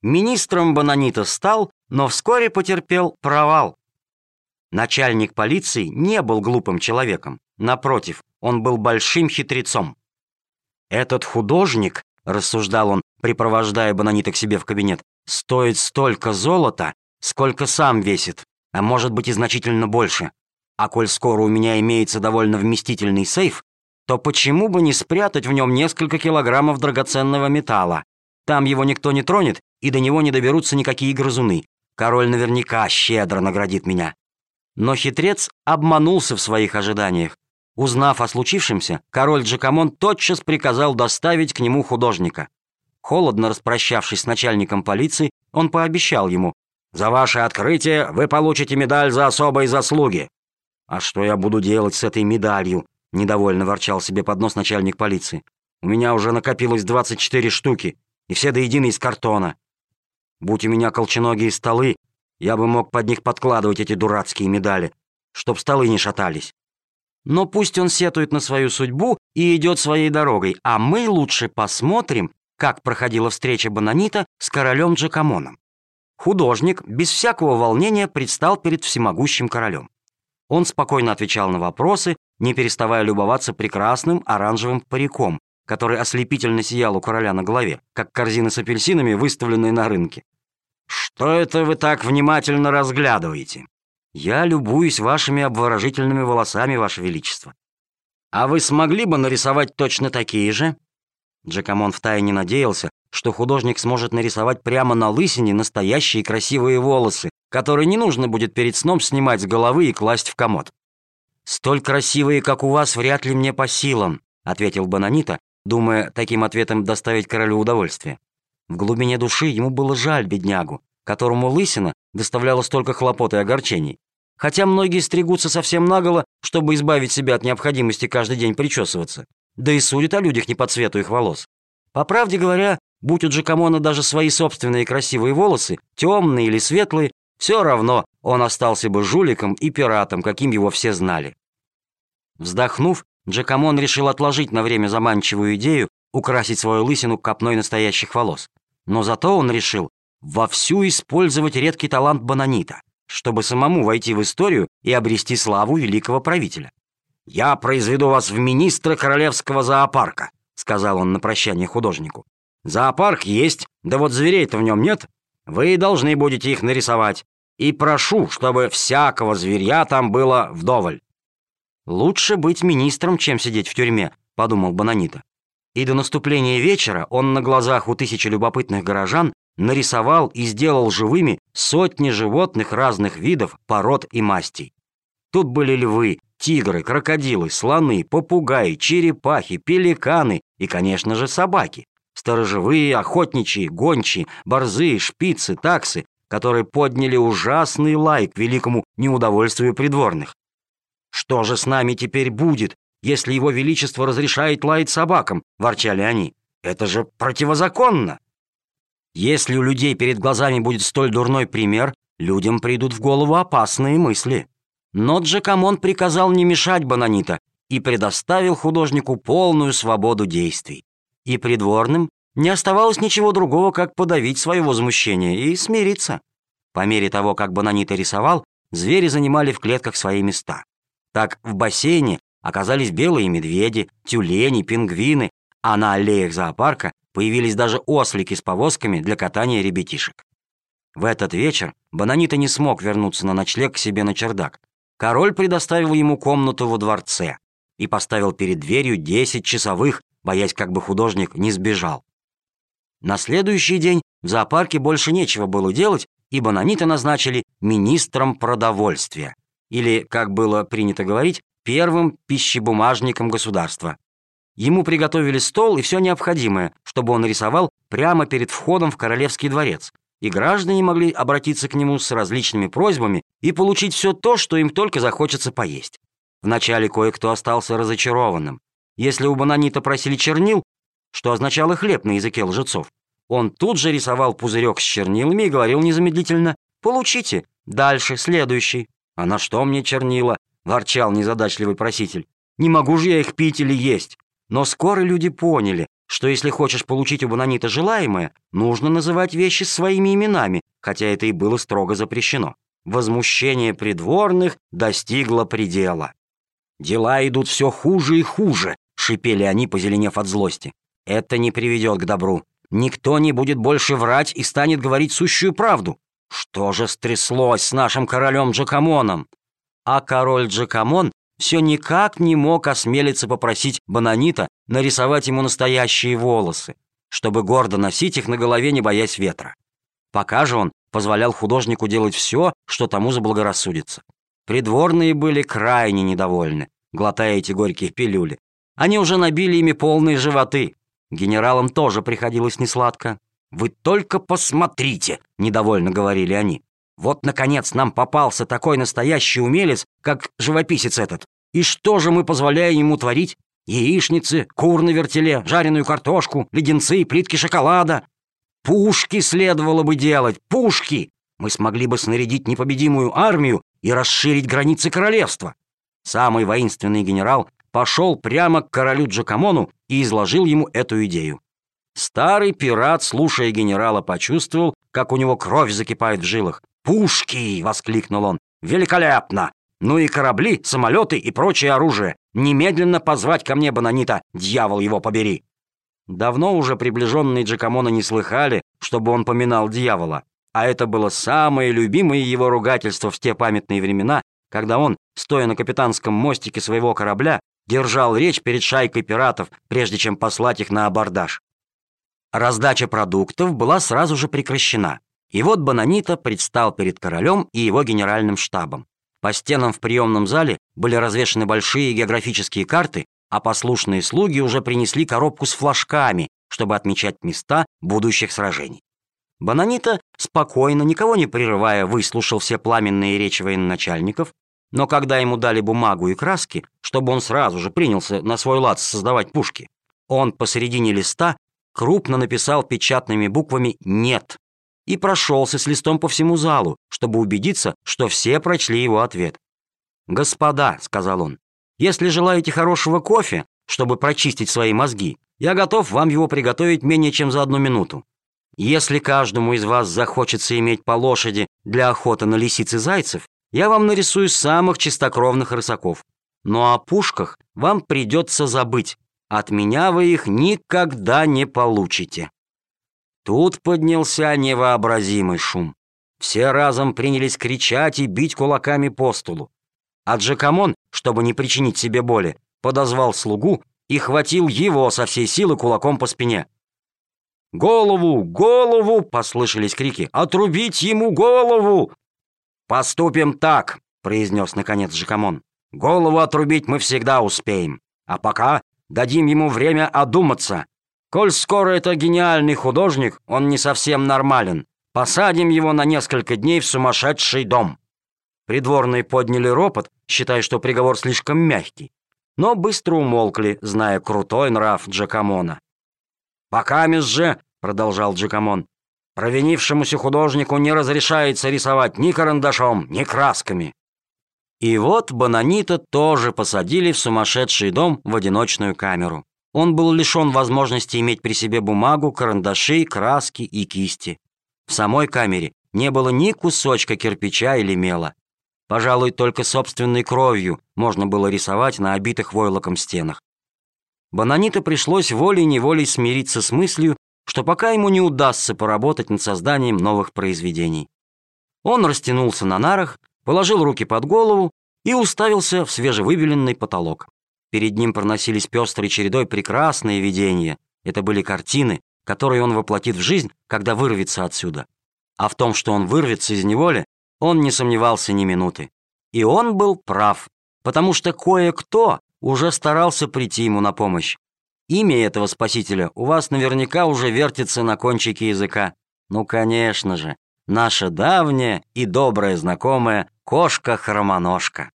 Министром Бонанита стал, но вскоре потерпел провал. Начальник полиции не был глупым человеком. Напротив, он был большим хитрецом. «Этот художник, — рассуждал он, припровождая Бонанита к себе в кабинет, — стоит столько золота, сколько сам весит, а может быть и значительно больше. А коль скоро у меня имеется довольно вместительный сейф, то почему бы не спрятать в нем несколько килограммов драгоценного металла? Там его никто не тронет, и до него не доберутся никакие грызуны. Король наверняка щедро наградит меня». Но хитрец обманулся в своих ожиданиях. Узнав о случившемся, король Джакамон тотчас приказал доставить к нему художника. Холодно распрощавшись с начальником полиции, он пообещал ему: «За ваше открытие вы получите медаль за особые заслуги». «А что я буду делать с этой медалью?» — недовольно ворчал себе под нос начальник полиции. «У меня уже накопилось 24 штуки, и все до единой из картона. Будь у меня колченогие столы, я бы мог под них подкладывать эти дурацкие медали, чтоб столы не шатались». Но пусть он сетует на свою судьбу и идет своей дорогой, а мы лучше посмотрим, как проходила встреча Бонанита с королем Джакамоном. Художник без всякого волнения предстал перед всемогущим королем. Он спокойно отвечал на вопросы, не переставая любоваться прекрасным оранжевым париком, который ослепительно сиял у короля на голове, как корзина с апельсинами, выставленные на рынке. «Что это вы так внимательно разглядываете?» «Я любуюсь вашими обворожительными волосами, ваше величество». «А вы смогли бы нарисовать точно такие же?» Джакамон втайне надеялся, что художник сможет нарисовать прямо на лысине настоящие красивые волосы, которые не нужно будет перед сном снимать с головы и класть в комод. «Столь красивые, как у вас, вряд ли мне по силам», — ответил Бонанита, думая таким ответом доставить королю удовольствие. В глубине души ему было жаль беднягу, которому лысина доставляла столько хлопот и огорчений. Хотя многие стригутся совсем наголо, чтобы избавить себя от необходимости каждый день причесываться, да и судят о людях не по цвету их волос. По правде говоря, будь у Джакамона даже свои собственные красивые волосы, темные или светлые, все равно он остался бы жуликом и пиратом, каким его все знали. Вздохнув, Джакамон решил отложить на время заманчивую идею украсить свою лысину копной настоящих волос. Но зато он решил вовсю использовать редкий талант Бонанита, чтобы самому войти в историю и обрести славу великого правителя. «Я произведу вас в министра королевского зоопарка», — сказал он на прощание художнику. «Зоопарк есть, да вот зверей-то в нем нет. Вы должны будете их нарисовать. И прошу, чтобы всякого зверья там было вдоволь». «Лучше быть министром, чем сидеть в тюрьме», — подумал Бонанита. И до наступления вечера он на глазах у тысячи любопытных горожан нарисовал и сделал живыми сотни животных разных видов, пород и мастей. Тут были львы, тигры, крокодилы, слоны, попугаи, черепахи, пеликаны и, конечно же, собаки. Сторожевые, охотничьи, гончие, борзые, шпицы, таксы, которые подняли ужасный лай к великому неудовольствию придворных. «Что же с нами теперь будет, если его величество разрешает лаять собакам?» – ворчали они. «Это же противозаконно!» Если у людей перед глазами будет столь дурной пример, людям придут в голову опасные мысли. Но Джакамон приказал не мешать Бонанита и предоставил художнику полную свободу действий. И придворным не оставалось ничего другого, как подавить свое возмущение и смириться. По мере того, как Бонанита рисовал, звери занимали в клетках свои места. Так в бассейне оказались белые медведи, тюлени, пингвины, а на аллеях зоопарка появились даже ослики с повозками для катания ребятишек. В этот вечер Бонанита не смог вернуться на ночлег к себе на чердак. Король предоставил ему комнату во дворце и поставил перед дверью 10 часовых, боясь, как бы художник не сбежал. На следующий день в зоопарке больше нечего было делать, и Бонанита назначили министром продовольствия, или, как было принято говорить, первым пищебумажником государства. Ему приготовили стол и все необходимое, чтобы он рисовал прямо перед входом в королевский дворец, и граждане могли обратиться к нему с различными просьбами и получить все то, что им только захочется поесть. Вначале кое-кто остался разочарованным. Если у Бонанита просили чернил, что означало хлеб на языке лжецов, он тут же рисовал пузырек с чернилами и говорил незамедлительно: «Получите, дальше, следующий». «А на что мне чернила?» – ворчал незадачливый проситель. «Не могу же я их пить или есть». Но скоро люди поняли, что если хочешь получить у Бононита желаемое, нужно называть вещи своими именами, хотя это и было строго запрещено. Возмущение придворных достигло предела. «Дела идут все хуже и хуже», — шипели они, позеленев от злости. «Это не приведет к добру. Никто не будет больше врать и станет говорить сущую правду. Что же стряслось с нашим королем Джакамоном?» А король Джакамон все никак не мог осмелиться попросить Бононита нарисовать ему настоящие волосы, чтобы гордо носить их на голове, не боясь ветра. Пока же он позволял художнику делать все, что тому заблагорассудится. Придворные были крайне недовольны, глотая эти горькие пилюли. Они уже набили ими полные животы. Генералам тоже приходилось несладко. «Вы только посмотрите!» — недовольно говорили они. «Вот, наконец, нам попался такой настоящий умелец, как живописец этот. И что же мы позволяем ему творить? Яичницы, кур на вертеле, жареную картошку, леденцы, плитки шоколада. Пушки следовало бы делать, пушки! Мы смогли бы снарядить непобедимую армию и расширить границы королевства». Самый воинственный генерал пошел прямо к королю Джакамону и изложил ему эту идею. Старый пират, слушая генерала, почувствовал, как у него кровь закипает в жилах. «Пушки!» — воскликнул он. «Великолепно! Ну и корабли, самолеты и прочее оружие. Немедленно позвать ко мне Бононита, дьявол его побери!» Давно уже приближенные Джакамона не слыхали, чтобы он поминал дьявола. А это было самое любимое его ругательство в те памятные времена, когда он, стоя на капитанском мостике своего корабля, держал речь перед шайкой пиратов, прежде чем послать их на абордаж. Раздача продуктов была сразу же прекращена. И вот Бононита предстал перед королем и его генеральным штабом. По стенам в приемном зале были развешаны большие географические карты, а послушные слуги уже принесли коробку с флажками, чтобы отмечать места будущих сражений. Бононита спокойно, никого не прерывая, выслушал все пламенные речи военачальников, но когда ему дали бумагу и краски, чтобы он сразу же принялся на свой лад создавать пушки, он посередине листа крупно написал печатными буквами «Нет» и прошелся с листом по всему залу, чтобы убедиться, что все прочли его ответ. «Господа», — сказал он, — «если желаете хорошего кофе, чтобы прочистить свои мозги, я готов вам его приготовить менее чем за 1 минуту. Если каждому из вас захочется иметь по лошади для охоты на лисиц и зайцев, я вам нарисую самых чистокровных рысаков. Но о пушках вам придется забыть. От меня вы их никогда не получите». Тут поднялся невообразимый шум. Все разом принялись кричать и бить кулаками по столу. А Джакамон, чтобы не причинить себе боли, подозвал слугу и хватил его со всей силы кулаком по спине. «Голову! Голову!» — послышались крики. «Отрубить ему голову!» «Поступим так!» — произнес наконец Джакамон. «Голову отрубить мы всегда успеем. А пока дадим ему время одуматься. Коль скоро это гениальный художник, он не совсем нормален. Посадим его на несколько дней в сумасшедший дом». Придворные подняли ропот, считая, что приговор слишком мягкий, но быстро умолкли, зная крутой нрав Джакамона. «Покамест же», — продолжал Джакамон, — «провинившемуся художнику не разрешается рисовать ни карандашом, ни красками». И вот Бононита тоже посадили в сумасшедший дом в одиночную камеру. Он был лишен возможности иметь при себе бумагу, карандаши, краски и кисти. В самой камере не было ни кусочка кирпича или мела. Пожалуй, только собственной кровью можно было рисовать на обитых войлоком стенах. Бононита пришлось волей-неволей смириться с мыслью, что пока ему не удастся поработать над созданием новых произведений. Он растянулся на нарах, положил руки под голову и уставился в свежевыбеленный потолок. Перед ним проносились пестрой чередой прекрасные видения. Это были картины, которые он воплотит в жизнь, когда вырвется отсюда. А в том, что он вырвется из неволи, он не сомневался ни минуты. И он был прав, потому что кое-кто уже старался прийти ему на помощь. Имя этого спасителя у вас наверняка уже вертится на кончике языка. Ну, конечно же, наша давняя и добрая знакомая кошка-хромоножка.